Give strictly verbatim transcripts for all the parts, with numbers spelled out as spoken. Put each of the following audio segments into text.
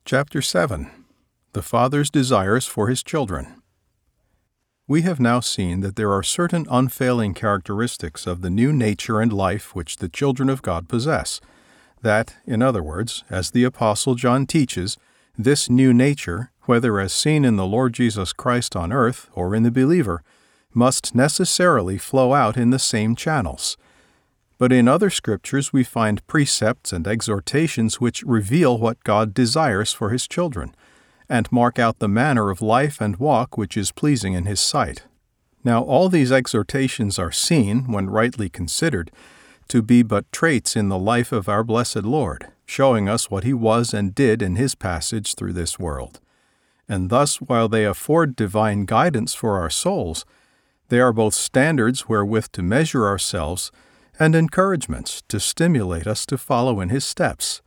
Chapter seven. The Father's Desires for His Children. We have now seen that there are certain unfailing characteristics of the new nature and life which the children of God possess. That, in other words, as the Apostle John teaches, this new nature, whether as seen in the Lord Jesus Christ on earth or in the believer, must necessarily flow out in the same channels. But in other scriptures we find precepts and exhortations which reveal what God desires for His children, and mark out the manner of life and walk which is pleasing in His sight. Now all these exhortations are seen, when rightly considered, to be but traits in the life of our blessed Lord, showing us what He was and did in His passage through this world. And thus, while they afford divine guidance for our souls, they are both standards wherewith to measure ourselves and encouragements to stimulate us to follow in His steps.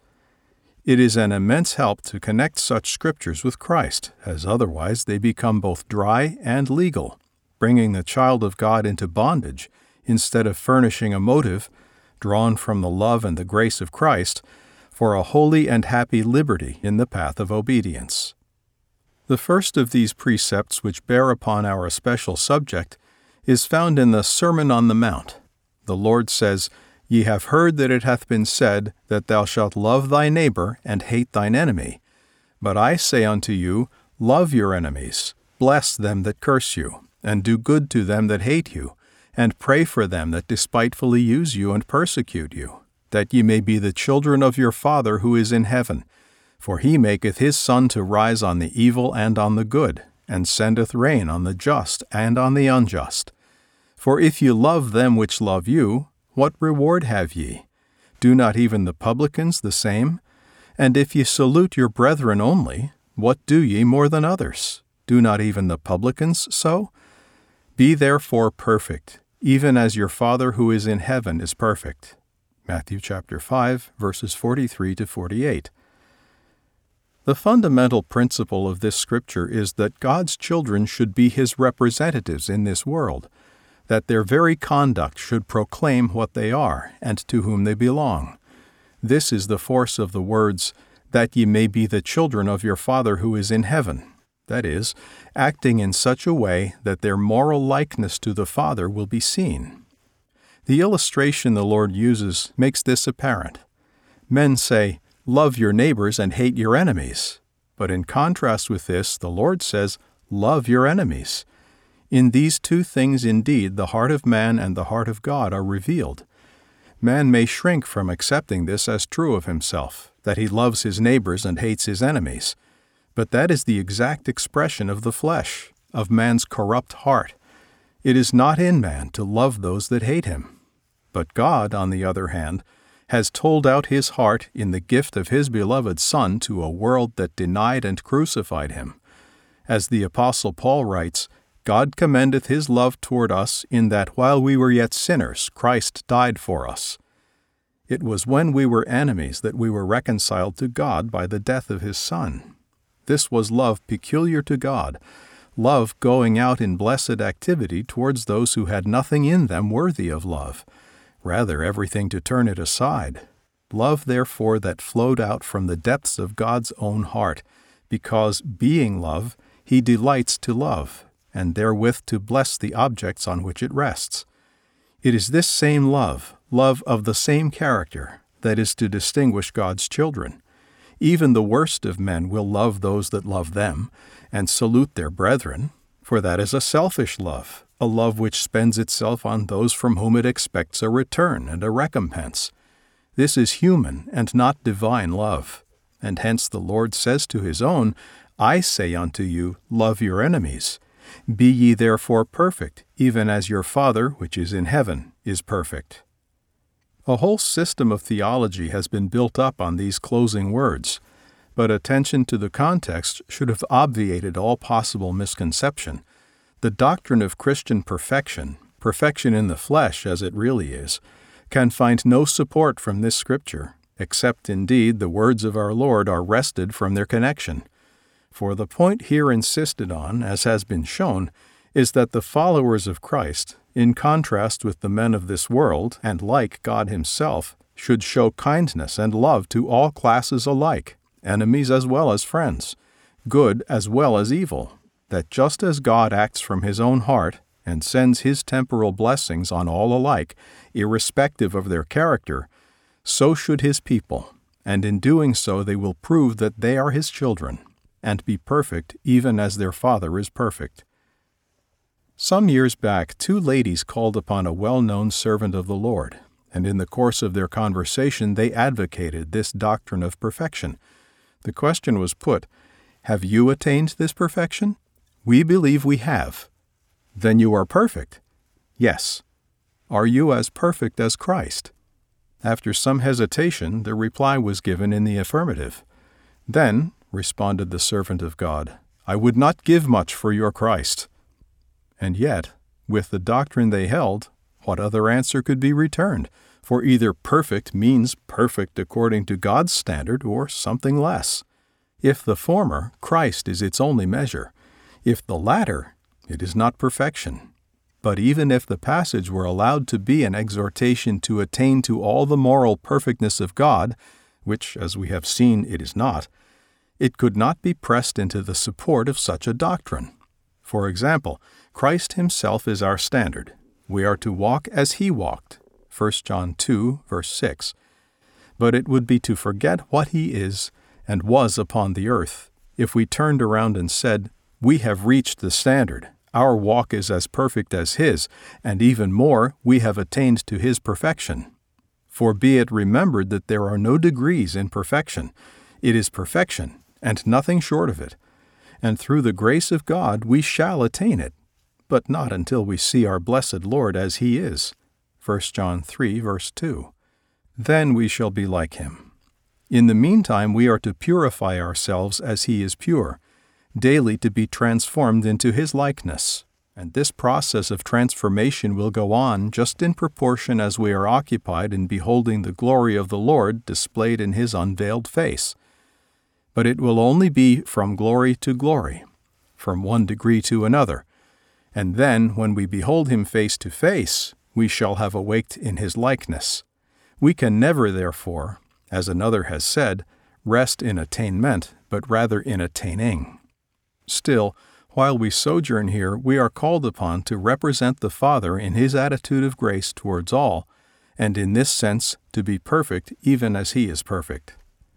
It is an immense help to connect such scriptures with Christ, as otherwise they become both dry and legal, bringing the child of God into bondage instead of furnishing a motive, drawn from the love and the grace of Christ, for a holy and happy liberty in the path of obedience. The first of these precepts which bear upon our especial subject is found in the Sermon on the Mount. The Lord says, Ye have heard that it hath been said, that thou shalt love thy neighbor and hate thine enemy. But I say unto you, love your enemies, bless them that curse you, and do good to them that hate you, and pray for them that despitefully use you and persecute you, that ye may be the children of your Father who is in heaven. For He maketh His sun to rise on the evil and on the good, and sendeth rain on the just and on the unjust. For if ye love them which love you, what reward have ye? Do not even the publicans the same? And if ye salute your brethren only, what do ye more than others? Do not even the publicans so? Be therefore perfect, even as your Father who is in heaven is perfect. Matthew chapter five, verses forty-three to forty-eight. The fundamental principle of this scripture is that God's children should be His representatives in this world, that their very conduct should proclaim what they are and to whom they belong. This is the force of the words, that ye may be the children of your Father who is in heaven, that is, acting in such a way that their moral likeness to the Father will be seen. The illustration the Lord uses makes this apparent. Men say, love your neighbors and hate your enemies. But in contrast with this, the Lord says, love your enemies. In these two things indeed the heart of man and the heart of God are revealed. Man may shrink from accepting this as true of himself, that he loves his neighbors and hates his enemies. But that is the exact expression of the flesh, of man's corrupt heart. It is not in man to love those that hate him. But God, on the other hand, has told out His heart in the gift of His beloved Son to a world that denied and crucified Him. As the Apostle Paul writes, God commendeth His love toward us in that while we were yet sinners, Christ died for us. It was when we were enemies that we were reconciled to God by the death of His Son. This was love peculiar to God, love going out in blessed activity towards those who had nothing in them worthy of love, rather everything to turn it aside. Love, therefore, that flowed out from the depths of God's own heart, because, being love, He delights to love, and therewith to bless the objects on which it rests. It is this same love, love of the same character, that is to distinguish God's children. Even the worst of men will love those that love them, and salute their brethren, for that is a selfish love, a love which spends itself on those from whom it expects a return and a recompense. This is human and not divine love, and hence the Lord says to His own, I say unto you, love your enemies. Be ye therefore perfect, even as your Father, which is in heaven, is perfect. A whole system of theology has been built up on these closing words, but attention to the context should have obviated all possible misconception. The doctrine of Christian perfection, perfection in the flesh as it really is, can find no support from this scripture, except indeed the words of our Lord are wrested from their connection. For the point here insisted on, as has been shown, is that the followers of Christ, in contrast with the men of this world, and like God Himself, should show kindness and love to all classes alike, enemies as well as friends, good as well as evil, that just as God acts from his own heart and sends his temporal blessings on all alike, irrespective of their character, so should his people, and in doing so they will prove that they are his children, and be perfect even as their Father is perfect. Some years back, two ladies called upon a well-known servant of the Lord, and in the course of their conversation they advocated this doctrine of perfection. The question was put, "Have you attained this perfection?" "We believe we have." "Then you are perfect." "Yes." "Are you as perfect as Christ?" After some hesitation, the reply was given in the affirmative. "Then," responded the servant of God, "I would not give much for your Christ." And yet, with the doctrine they held, what other answer could be returned? For either perfect means perfect according to God's standard or something less. If the former, Christ is its only measure. If the latter, it is not perfection. But even if the passage were allowed to be an exhortation to attain to all the moral perfectness of God, which, as we have seen, it is not, it could not be pressed into the support of such a doctrine. For example, Christ himself is our standard. We are to walk as he walked, First John two, verse six. But it would be to forget what he is and was upon the earth if we turned around and said, "We have reached the standard. Our walk is as perfect as his, and even more, we have attained to his perfection." For be it remembered that there are no degrees in perfection. It is perfection, and nothing short of it. And through the grace of God we shall attain it, but not until we see our blessed Lord as he is. First John three, verse two. Then we shall be like him. In the meantime we are to purify ourselves as he is pure, daily to be transformed into his likeness, and this process of transformation will go on just in proportion as we are occupied in beholding the glory of the Lord displayed in his unveiled face. But it will only be from glory to glory, from one degree to another, and then, when we behold him face to face, we shall have awaked in his likeness. We can never, therefore, as another has said, rest in attainment, but rather in attaining. Still, while we sojourn here, we are called upon to represent the Father in his attitude of grace towards all, and in this sense to be perfect even as he is perfect.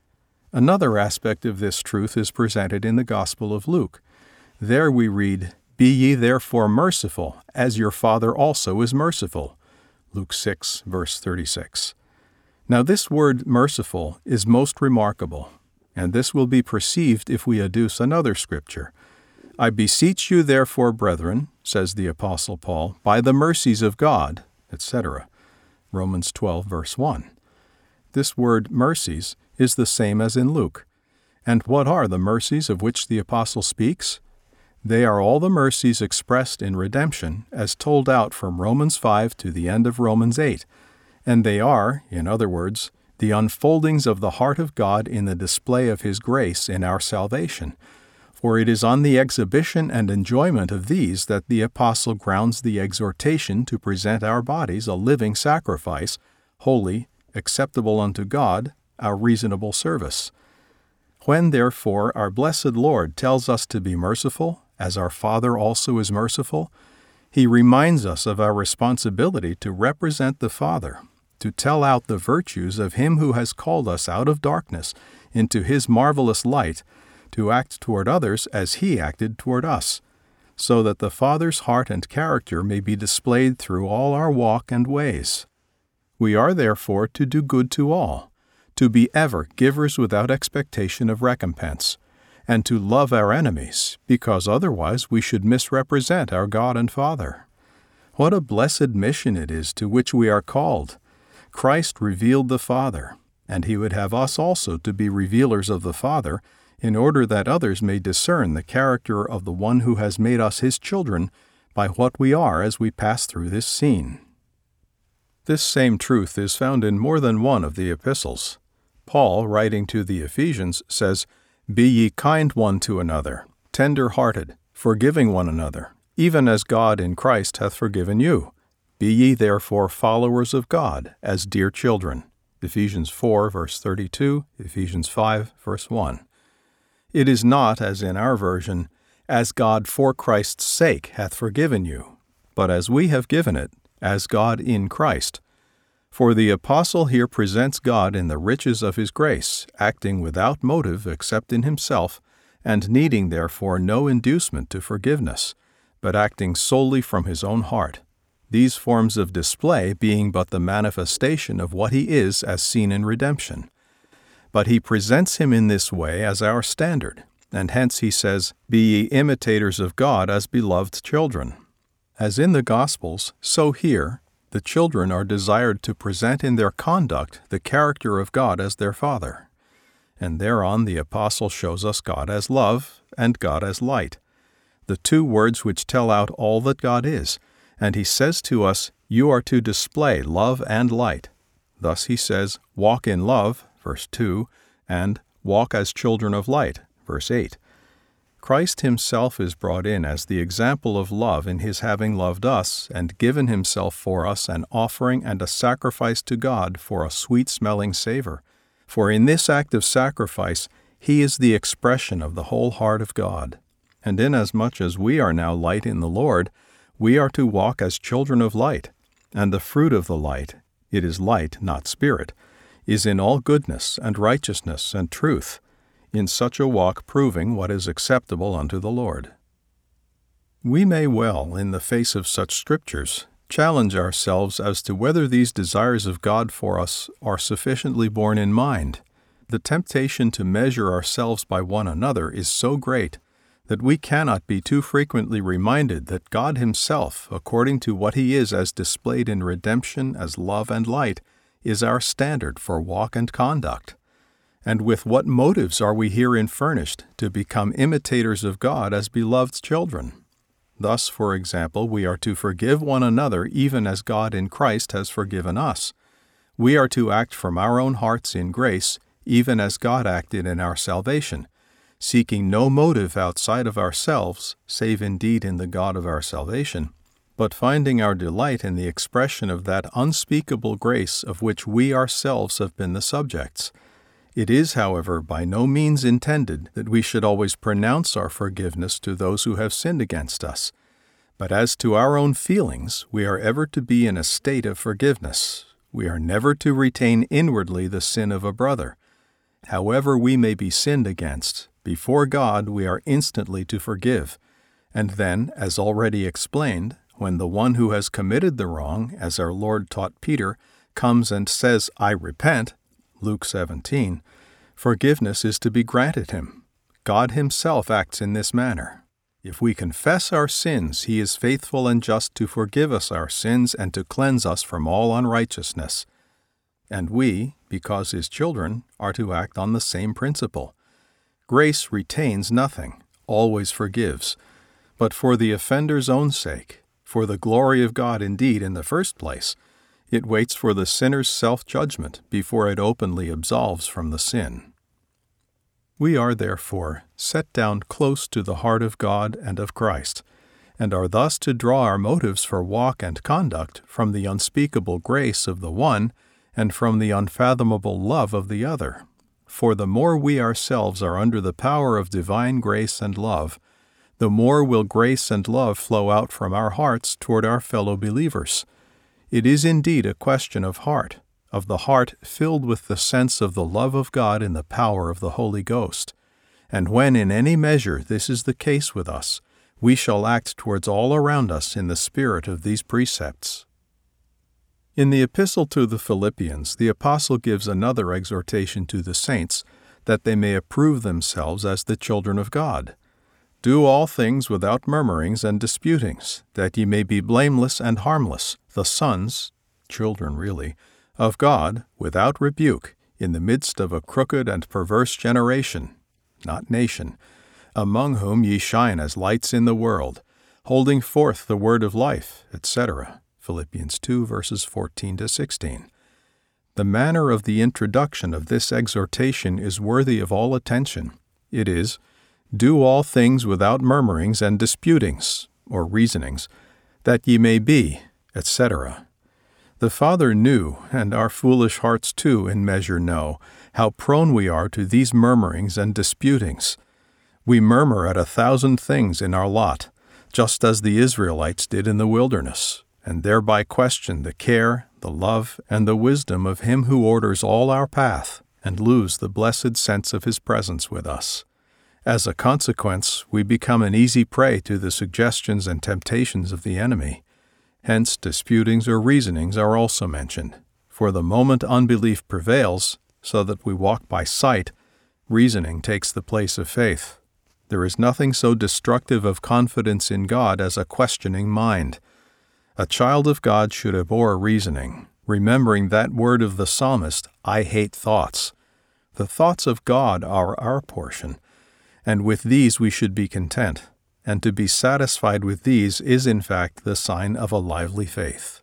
Another aspect of this truth is presented in the Gospel of Luke. There we read, "Be ye therefore merciful, as your Father also is merciful." Luke six, verse thirty-six. Now this word merciful is most remarkable, and this will be perceived if we adduce another scripture. "I beseech you therefore, brethren," says the Apostle Paul, "by the mercies of God," et cetera. Romans twelve, verse one. This word mercies is the same as in Luke. And what are the mercies of which the Apostle speaks? They are all the mercies expressed in redemption, as told out from Romans five to the end of Romans eight, and they are, in other words, the unfoldings of the heart of God in the display of his grace in our salvation. For it is on the exhibition and enjoyment of these that the Apostle grounds the exhortation to present our bodies a living sacrifice, holy, acceptable unto God, our reasonable service. When, therefore, our blessed Lord tells us to be merciful, as our Father also is merciful, he reminds us of our responsibility to represent the Father, to tell out the virtues of him who has called us out of darkness into his marvelous light, to act toward others as he acted toward us, so that the Father's heart and character may be displayed through all our walk and ways. We are therefore to do good to all, to be ever givers without expectation of recompense, and to love our enemies, because otherwise we should misrepresent our God and Father. What a blessed mission it is to which we are called! Christ revealed the Father, and he would have us also to be revealers of the Father, in order that others may discern the character of the one who has made us his children by what we are as we pass through this scene. This same truth is found in more than one of the epistles. Paul, writing to the Ephesians, says, "Be ye kind one to another, tender-hearted, forgiving one another, even as God in Christ hath forgiven you. Be ye therefore followers of God, as dear children." Ephesians four, verse thirty-two, Ephesians five, verse one. It is not, as in our version, as God for Christ's sake hath forgiven you, but as we have given it, as God in Christ. For the apostle here presents God in the riches of his grace, acting without motive except in himself, and needing therefore no inducement to forgiveness, but acting solely from his own heart, these forms of display being but the manifestation of what he is as seen in redemption. But he presents him in this way as our standard, and hence he says, Be ye imitators of God as beloved children. As in the Gospels, so here, the children are desired to present in their conduct the character of God as their Father. And thereon the apostle shows us God as love and God as light, the two words which tell out all that God is, and he says to us, You are to display love and light. Thus he says, Walk in love, verse two, and walk as children of light, verse eight. Christ himself is brought in as the example of love in his having loved us and given himself for us an offering and a sacrifice to God for a sweet-smelling savor. For in this act of sacrifice he is the expression of the whole heart of God. And inasmuch as we are now light in the Lord, we are to walk as children of light, and the fruit of the light, it is light, not spirit, is in all goodness and righteousness and truth, in such a walk proving what is acceptable unto the Lord. We may well, in the face of such scriptures, challenge ourselves as to whether these desires of God for us are sufficiently borne in mind. The temptation to measure ourselves by one another is so great that we cannot be too frequently reminded that God himself, according to what he is as displayed in redemption as love and light, is our standard for walk and conduct. And with what motives are we herein furnished to become imitators of God as beloved children? Thus, for example, we are to forgive one another even as God in Christ has forgiven us. We are to act from our own hearts in grace, even as God acted in our salvation, seeking no motive outside of ourselves, save indeed in the God of our salvation, but finding our delight in the expression of that unspeakable grace of which we ourselves have been the subjects. It is, however, by no means intended that we should always pronounce our forgiveness to those who have sinned against us. But as to our own feelings, we are ever to be in a state of forgiveness. We are never to retain inwardly the sin of a brother. However we may be sinned against, before God we are instantly to forgive. And then, as already explained, when the one who has committed the wrong, as our Lord taught Peter, comes and says, I repent, Luke seventeen, forgiveness is to be granted him. God himself acts in this manner. If we confess our sins, he is faithful and just to forgive us our sins and to cleanse us from all unrighteousness. And we, because his children, are to act on the same principle. Grace retains nothing, always forgives, but for the offender's own sake, for the glory of God indeed in the first place, it waits for the sinner's self-judgment before it openly absolves from the sin. We are, therefore, set down close to the heart of God and of Christ, and are thus to draw our motives for walk and conduct from the unspeakable grace of the one and from the unfathomable love of the other. For the more we ourselves are under the power of divine grace and love, the more will grace and love flow out from our hearts toward our fellow believers. It is indeed a question of heart, of the heart filled with the sense of the love of God in the power of the Holy Ghost. And when in any measure this is the case with us, we shall act towards all around us in the spirit of these precepts. In the Epistle to the Philippians, the Apostle gives another exhortation to the saints, that they may approve themselves as the children of God. Do all things without murmurings and disputings, that ye may be blameless and harmless, the sons, children really, of God, without rebuke, in the midst of a crooked and perverse generation, not nation, among whom ye shine as lights in the world, holding forth the word of life, et cetera. Philippians two, verses fourteen to sixteen. The manner of the introduction of this exhortation is worthy of all attention. It is, Do all things without murmurings and disputings, or reasonings, that ye may be, et cetera. The Father knew, and our foolish hearts too in measure know, how prone we are to these murmurings and disputings. We murmur at a thousand things in our lot, just as the Israelites did in the wilderness, and thereby question the care, the love, and the wisdom of Him who orders all our path, and lose the blessed sense of His presence with us. As a consequence, we become an easy prey to the suggestions and temptations of the enemy. Hence, disputings or reasonings are also mentioned. For the moment unbelief prevails, so that we walk by sight, reasoning takes the place of faith. There is nothing so destructive of confidence in God as a questioning mind. A child of God should abhor reasoning, remembering that word of the psalmist, "I hate thoughts." The thoughts of God are our portion, and with these we should be content, and to be satisfied with these is in fact the sign of a lively faith.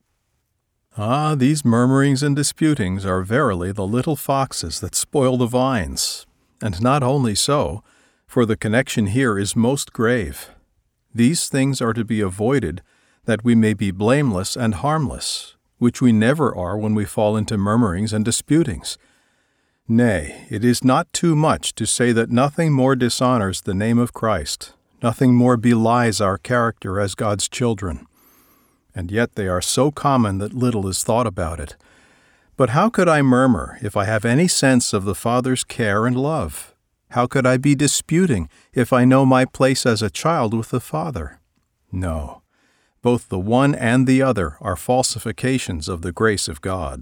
Ah, these murmurings and disputings are verily the little foxes that spoil the vines, and not only so, for the connection here is most grave. These things are to be avoided, that we may be blameless and harmless, which we never are when we fall into murmurings and disputings. Nay, it is not too much to say that nothing more dishonors the name of Christ, nothing more belies our character as God's children. And yet they are so common that little is thought about it. But how could I murmur if I have any sense of the Father's care and love? How could I be disputing if I know my place as a child with the Father? No. Both the one and the other are falsifications of the grace of God.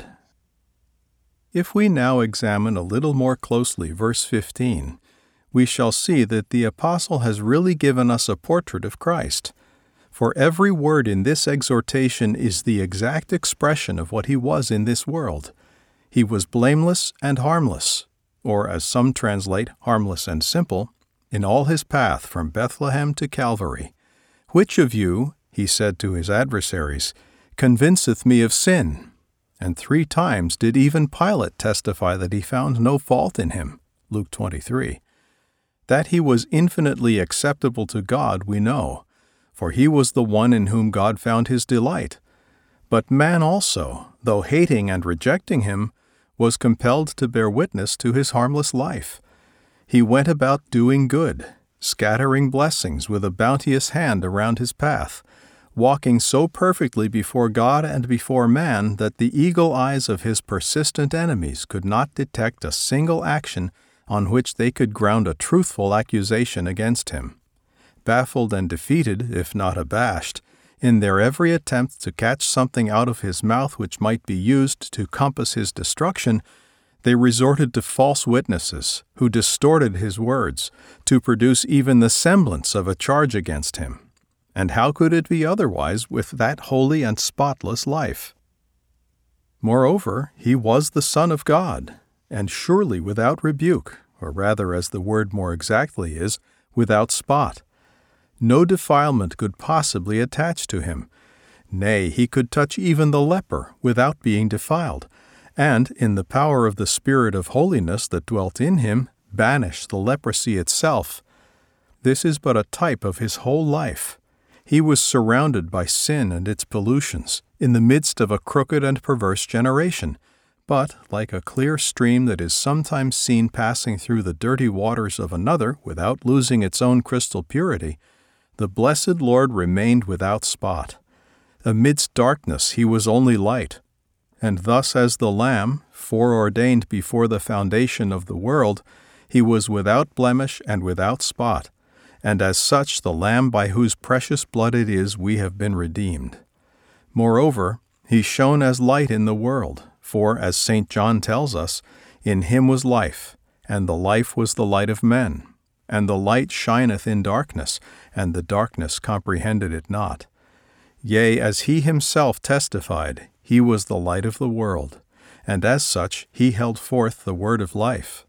If we now examine a little more closely verse fifteen, we shall see that the Apostle has really given us a portrait of Christ. For every word in this exhortation is the exact expression of what He was in this world. He was blameless and harmless, or as some translate, harmless and simple, in all His path from Bethlehem to Calvary. Which of you, He said to His adversaries, convinceth me of sin? And three times did even Pilate testify that he found no fault in Him. Luke twenty-three. That He was infinitely acceptable to God we know, for He was the one in whom God found His delight. But man also, though hating and rejecting Him, was compelled to bear witness to His harmless life. He went about doing good, scattering blessings with a bounteous hand around His path, walking so perfectly before God and before man that the eagle eyes of His persistent enemies could not detect a single action on which they could ground a truthful accusation against Him. Baffled and defeated, if not abashed, in their every attempt to catch something out of His mouth which might be used to compass His destruction, they resorted to false witnesses, who distorted His words, to produce even the semblance of a charge against Him. And how could it be otherwise with that holy and spotless life? Moreover, He was the Son of God, and surely without rebuke, or rather, as the word more exactly is, without spot. No defilement could possibly attach to Him. Nay, He could touch even the leper without being defiled, and, in the power of the Spirit of holiness that dwelt in Him, banish the leprosy itself. This is but a type of His whole life. He was surrounded by sin and its pollutions, in the midst of a crooked and perverse generation. But, like a clear stream that is sometimes seen passing through the dirty waters of another without losing its own crystal purity, the blessed Lord remained without spot. Amidst darkness He was only light. And thus as the Lamb, foreordained before the foundation of the world, He was without blemish and without spot, and as such the Lamb by whose precious blood it is we have been redeemed. Moreover, He shone as light in the world, for, as Saint John tells us, in Him was life, and the life was the light of men. And the light shineth in darkness, and the darkness comprehended it not. Yea, as He Himself testified, He was the light of the world, and as such He held forth the word of life.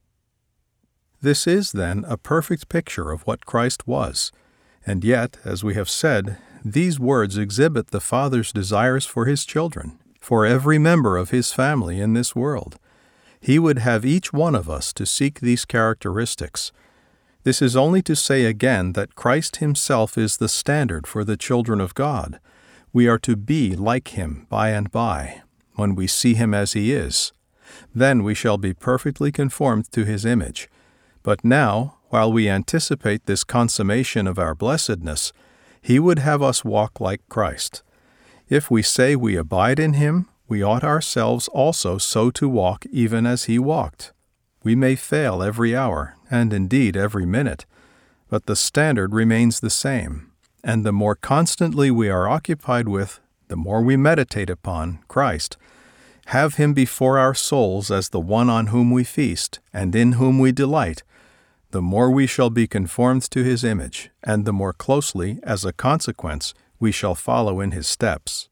This is, then, a perfect picture of what Christ was, and yet, as we have said, these words exhibit the Father's desires for His children, for every member of His family in this world. He would have each one of us to seek these characteristics. This is only to say again that Christ Himself is the standard for the children of God. We are to be like him by and by, when we see him as he is. Then we shall be perfectly conformed to his image. But now, while we anticipate this consummation of our blessedness, he would have us walk like Christ. If we say we abide in him, we ought ourselves also so to walk even as he walked. We may fail every hour, and indeed every minute, but the standard remains the same, and the more constantly we are occupied with, the more we meditate upon, Christ, have him before our souls as the one on whom we feast, and in whom we delight, the more we shall be conformed to his image, and the more closely, as a consequence, we shall follow in his steps.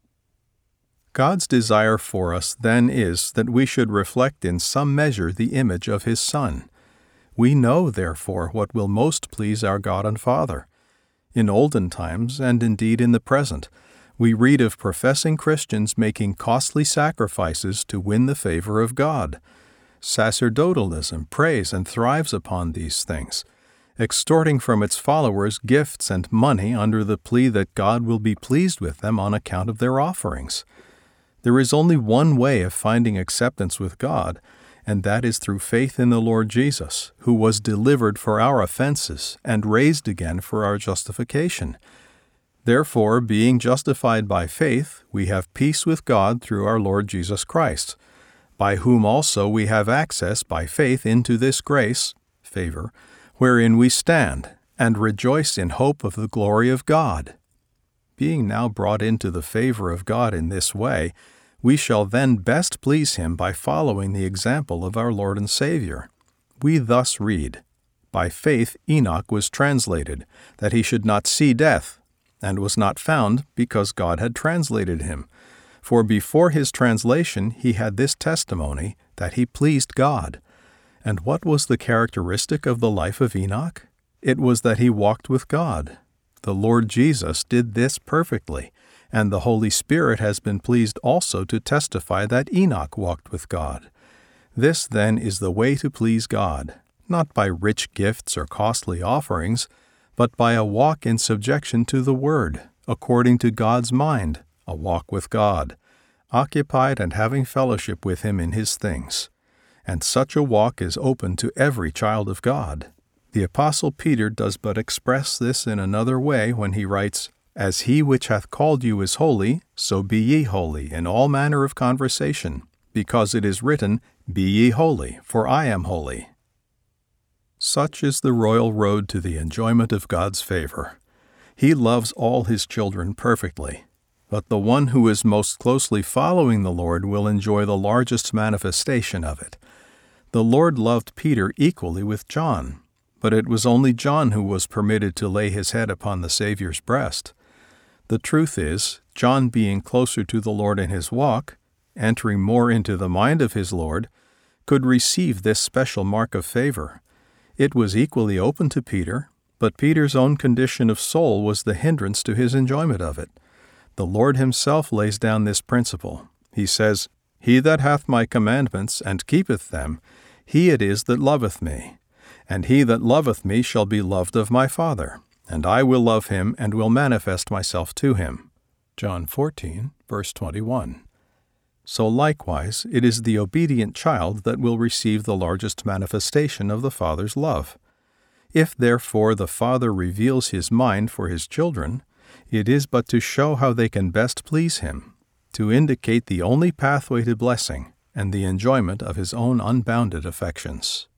God's desire for us then is that we should reflect in some measure the image of his Son. We know, therefore, what will most please our God and Father. In olden times, and indeed in the present, we read of professing Christians making costly sacrifices to win the favor of God. Sacerdotalism preys and thrives upon these things, extorting from its followers gifts and money under the plea that God will be pleased with them on account of their offerings. There is only one way of finding acceptance with God, and that is through faith in the Lord Jesus, who was delivered for our offenses and raised again for our justification. Therefore, being justified by faith, we have peace with God through our Lord Jesus Christ, by whom also we have access by faith into this grace, favor, wherein we stand, and rejoice in hope of the glory of God. Being now brought into the favor of God in this way, we shall then best please him by following the example of our Lord and Savior. We thus read, "By faith Enoch was translated, that he should not see death, and was not found, because God had translated him. For before his translation he had this testimony, that he pleased God." And what was the characteristic of the life of Enoch? It was that he walked with God. The Lord Jesus did this perfectly, and the Holy Spirit has been pleased also to testify that Enoch walked with God. This, then, is the way to please God, not by rich gifts or costly offerings, but by a walk in subjection to the Word, according to God's mind, a walk with God, occupied and having fellowship with him in his things. And such a walk is open to every child of God. The Apostle Peter does but express this in another way when he writes, "As he which hath called you is holy, so be ye holy in all manner of conversation, because it is written, Be ye holy, for I am holy." Such is the royal road to the enjoyment of God's favor. He loves all his children perfectly, but the one who is most closely following the Lord will enjoy the largest manifestation of it. The Lord loved Peter equally with John, but it was only John who was permitted to lay his head upon the Savior's breast. The truth is, John, being closer to the Lord in his walk, entering more into the mind of his Lord, could receive this special mark of favor. It was equally open to Peter, but Peter's own condition of soul was the hindrance to his enjoyment of it. The Lord himself lays down this principle. He says, "He that hath my commandments, and keepeth them, he it is that loveth me. And he that loveth me shall be loved of my Father, and I will love him, and will manifest myself to him." John fourteen, verse twenty-one. So likewise, it is the obedient child that will receive the largest manifestation of the Father's love. If therefore the Father reveals his mind for his children, it is but to show how they can best please him, to indicate the only pathway to blessing and the enjoyment of his own unbounded affections.